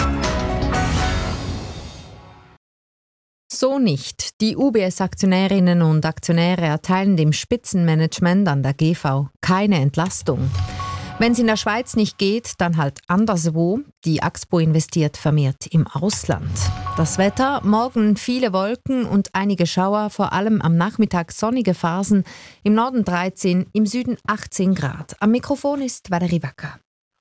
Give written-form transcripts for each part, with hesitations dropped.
So nicht. Die UBS-Aktionärinnen und Aktionäre erteilen dem Spitzenmanagement an der GV keine Entlastung. Wenn es in der Schweiz nicht geht, dann halt anderswo. Die Axpo investiert vermehrt im Ausland. Das Wetter, morgen viele Wolken und einige Schauer, vor allem am Nachmittag sonnige Phasen. Im Norden 13, im Süden 18 Grad. Am Mikrofon ist Valerie Wacker.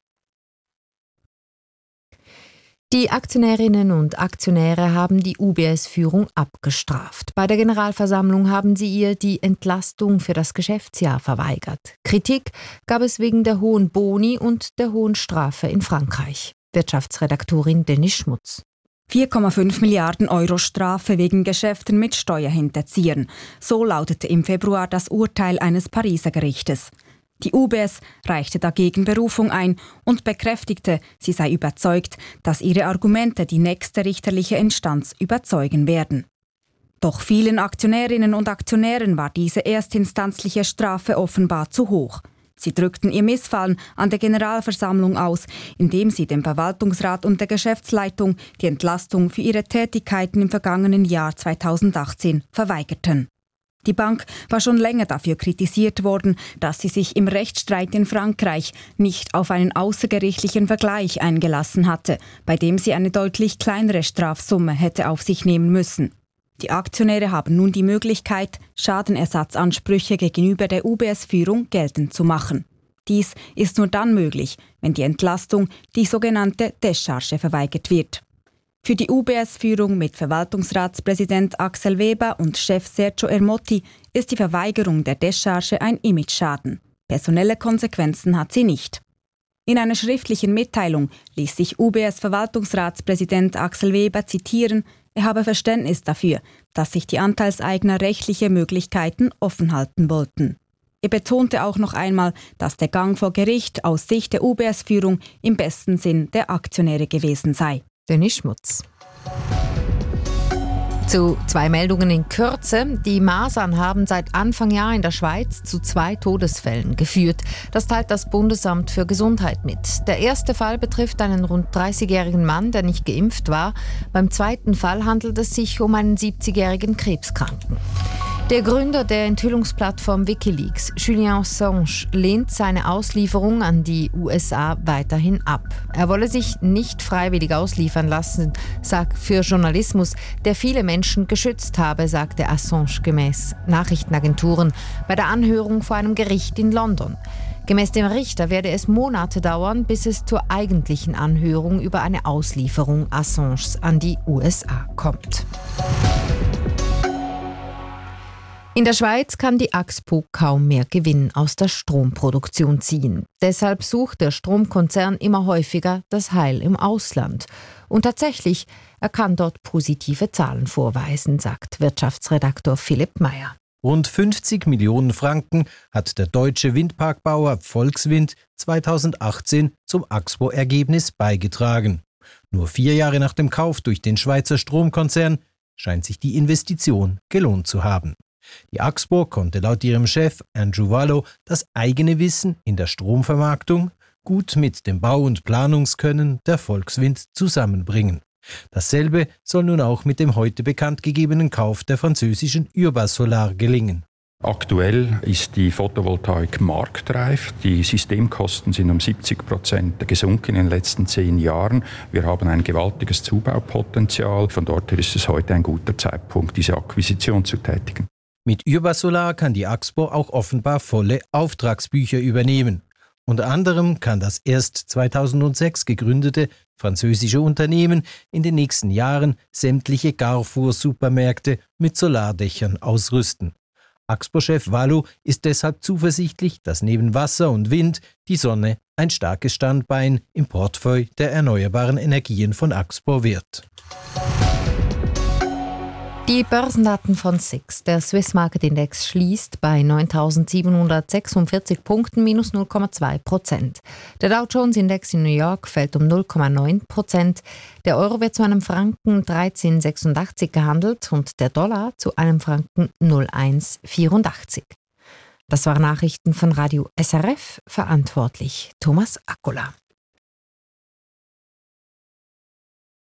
Die Aktionärinnen und Aktionäre haben die UBS-Führung abgestraft. Bei der Generalversammlung haben sie ihr die Entlastung für das Geschäftsjahr verweigert. Kritik gab es wegen der hohen Boni und der hohen Strafe in Frankreich. Wirtschaftsredaktorin Denise Schmutz. 4,5 Milliarden Euro Strafe wegen Geschäften mit Steuerhinterziehern. So lautete im Februar das Urteil eines Pariser Gerichtes. Die UBS reichte dagegen Berufung ein und bekräftigte, sie sei überzeugt, dass ihre Argumente die nächste richterliche Instanz überzeugen werden. Doch vielen Aktionärinnen und Aktionären war diese erstinstanzliche Strafe offenbar zu hoch. Sie drückten ihr Missfallen an der Generalversammlung aus, indem sie dem Verwaltungsrat und der Geschäftsleitung die Entlastung für ihre Tätigkeiten im vergangenen Jahr 2018 verweigerten. Die Bank war schon länger dafür kritisiert worden, dass sie sich im Rechtsstreit in Frankreich nicht auf einen außergerichtlichen Vergleich eingelassen hatte, bei dem sie eine deutlich kleinere Strafsumme hätte auf sich nehmen müssen. Die Aktionäre haben nun die Möglichkeit, Schadenersatzansprüche gegenüber der UBS-Führung geltend zu machen. Dies ist nur dann möglich, wenn die Entlastung, die sogenannte Décharge, verweigert wird. Für die UBS-Führung mit Verwaltungsratspräsident Axel Weber und Chef Sergio Ermotti ist die Verweigerung der Décharge ein Imageschaden. Personelle Konsequenzen hat sie nicht. In einer schriftlichen Mitteilung ließ sich UBS-Verwaltungsratspräsident Axel Weber zitieren, er habe Verständnis dafür, dass sich die Anteilseigner rechtliche Möglichkeiten offen halten wollten. Er betonte auch noch einmal, dass der Gang vor Gericht aus Sicht der UBS-Führung im besten Sinn der Aktionäre gewesen sei. Denise Schmutz. Zu 2 Meldungen in Kürze. Die Masern haben seit Anfang Jahr in der Schweiz zu 2 Todesfällen geführt. Das teilt das Bundesamt für Gesundheit mit. Der erste Fall betrifft einen rund 30-jährigen Mann, der nicht geimpft war. Beim zweiten Fall handelt es sich um einen 70-jährigen Krebskranken. Der Gründer der Enthüllungsplattform Wikileaks, Julian Assange, lehnt seine Auslieferung an die USA weiterhin ab. Er wolle sich nicht freiwillig ausliefern lassen, sagt für Journalismus, der viele Menschen geschützt habe, sagte Assange gemäß Nachrichtenagenturen bei der Anhörung vor einem Gericht in London. Gemäß dem Richter werde es Monate dauern, bis es zur eigentlichen Anhörung über eine Auslieferung Assanges an die USA kommt. In der Schweiz kann die Axpo kaum mehr Gewinn aus der Stromproduktion ziehen. Deshalb sucht der Stromkonzern immer häufiger das Heil im Ausland. Und tatsächlich, er kann dort positive Zahlen vorweisen, sagt Wirtschaftsredaktor Philipp Meyer. Rund 50 Millionen Franken hat der deutsche Windparkbauer Volkswind 2018 zum Axpo-Ergebnis beigetragen. Nur 4 Jahre nach dem Kauf durch den Schweizer Stromkonzern scheint sich die Investition gelohnt zu haben. Die Axpo konnte laut ihrem Chef Andrew Wallow das eigene Wissen in der Stromvermarktung gut mit dem Bau- und Planungskönnen der Volkswind zusammenbringen. Dasselbe soll nun auch mit dem heute bekannt gegebenen Kauf der französischen Urbasolar gelingen. Aktuell ist die Photovoltaik marktreif. Die Systemkosten sind um 70% gesunken in den letzten 10 Jahren. Wir haben ein gewaltiges Zubaupotenzial. Von dort her ist es heute ein guter Zeitpunkt, diese Akquisition zu tätigen. Mit Urbasolar kann die Axpo auch offenbar volle Auftragsbücher übernehmen. Unter anderem kann das erst 2006 gegründete französische Unternehmen in den nächsten Jahren sämtliche Carrefour-Supermärkte mit Solardächern ausrüsten. Axpo-Chef Wallow ist deshalb zuversichtlich, dass neben Wasser und Wind die Sonne ein starkes Standbein im Portfolio der erneuerbaren Energien von Axpo wird. Die Börsendaten von SIX. Der Swiss Market Index schließt bei 9.746 Punkten minus 0,2%. Der Dow Jones Index in New York fällt um 0,9%. Der Euro wird zu einem Franken 13,86 gehandelt und der Dollar zu einem Franken 0,184. Das waren Nachrichten von Radio SRF, verantwortlich Thomas Akkola.